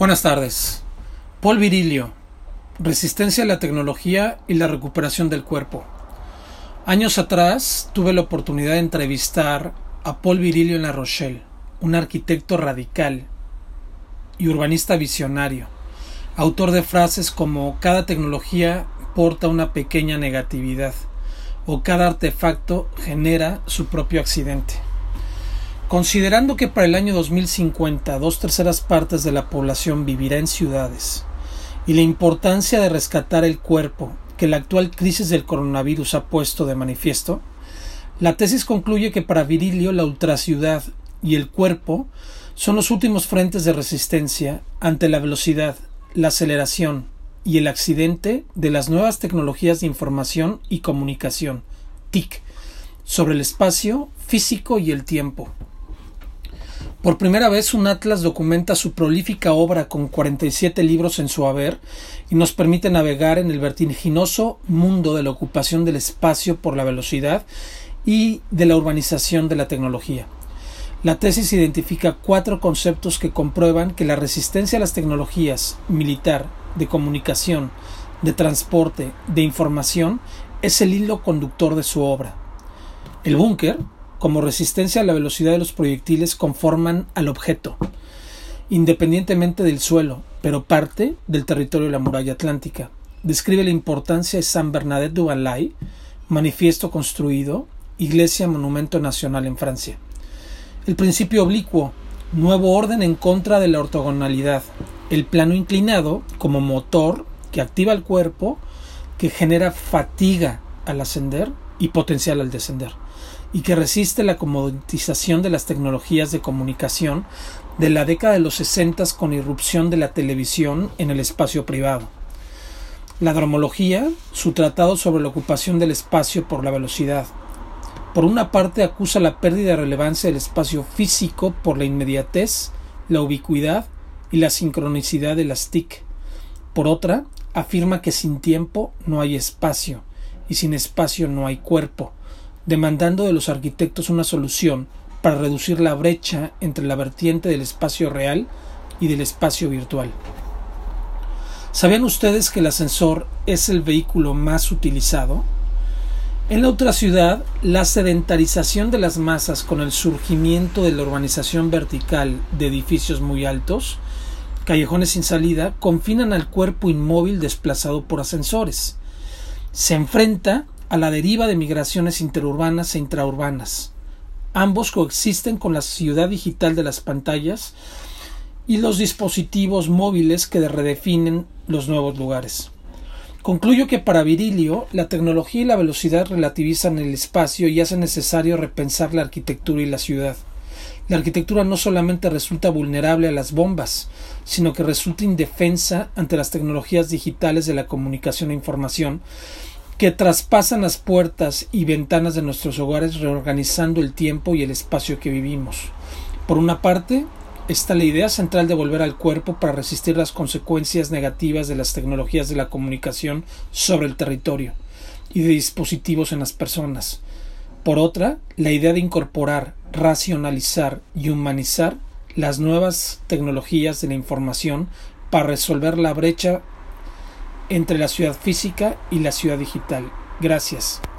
Buenas tardes. Paul Virilio. Resistencia a la tecnología y la recuperación del cuerpo. Años atrás tuve la oportunidad de entrevistar a Paul Virilio en La Rochelle, un arquitecto radical y urbanista visionario, autor de frases como "cada tecnología porta una pequeña negatividad" o "cada artefacto genera su propio accidente". Considerando que para el año 2050 2/3 partes de la población vivirá en ciudades y la importancia de rescatar el cuerpo que la actual crisis del coronavirus ha puesto de manifiesto, la tesis concluye que para Virilio la ultraciudad y el cuerpo son los últimos frentes de resistencia ante la velocidad, la aceleración y el accidente de las nuevas tecnologías de información y comunicación, TIC, sobre el espacio físico y el tiempo. Por primera vez, un atlas documenta su prolífica obra con 47 libros en su haber y nos permite navegar en el vertiginoso mundo de la ocupación del espacio por la velocidad y de la urbanización de la tecnología. La tesis identifica 4 conceptos que comprueban que la resistencia a las tecnologías militar, de comunicación, de transporte, de información es el hilo conductor de su obra. El búnker, como resistencia a la velocidad de los proyectiles, conforman al objeto, independientemente del suelo, pero parte del territorio de la muralla atlántica. Describe la importancia de Saint Bernadette du Valais, manifiesto construido, iglesia monumento nacional en Francia. El principio oblicuo, nuevo orden en contra de la ortogonalidad. El plano inclinado, como motor que activa el cuerpo, que genera fatiga al ascender y potencial al descender, y que resiste la comoditización de las tecnologías de comunicación de la década de los 60 con irrupción de la televisión en el espacio privado. La dromología, su tratado sobre la ocupación del espacio por la velocidad. Por una parte acusa la pérdida de relevancia del espacio físico por la inmediatez, la ubicuidad y la sincronicidad de las TIC. Por otra, afirma que sin tiempo no hay espacio y sin espacio no hay cuerpo, demandando de los arquitectos una solución para reducir la brecha entre la vertiente del espacio real y del espacio virtual. ¿Sabían ustedes que el ascensor es el vehículo más utilizado? En la ultraciudad, la sedentarización de las masas con el surgimiento de la urbanización vertical de edificios muy altos, callejones sin salida, confinan al cuerpo inmóvil desplazado por ascensores. Se enfrenta a la deriva de migraciones interurbanas e intraurbanas. Ambos coexisten con la ciudad digital de las pantallas y los dispositivos móviles que redefinen los nuevos lugares. Concluyo que para Virilio, la tecnología y la velocidad relativizan el espacio y hacen necesario repensar la arquitectura y la ciudad. La arquitectura no solamente resulta vulnerable a las bombas, sino que resulta indefensa ante las tecnologías digitales de la comunicación e información, que traspasan las puertas y ventanas de nuestros hogares, reorganizando el tiempo y el espacio que vivimos. Por una parte, está la idea central de volver al cuerpo para resistir las consecuencias negativas de las tecnologías de la comunicación sobre el territorio y de dispositivos en las personas. Por otra, la idea de incorporar, racionalizar y humanizar las nuevas tecnologías de la información para resolver la brecha entre la ciudad física y la ciudad digital. Gracias.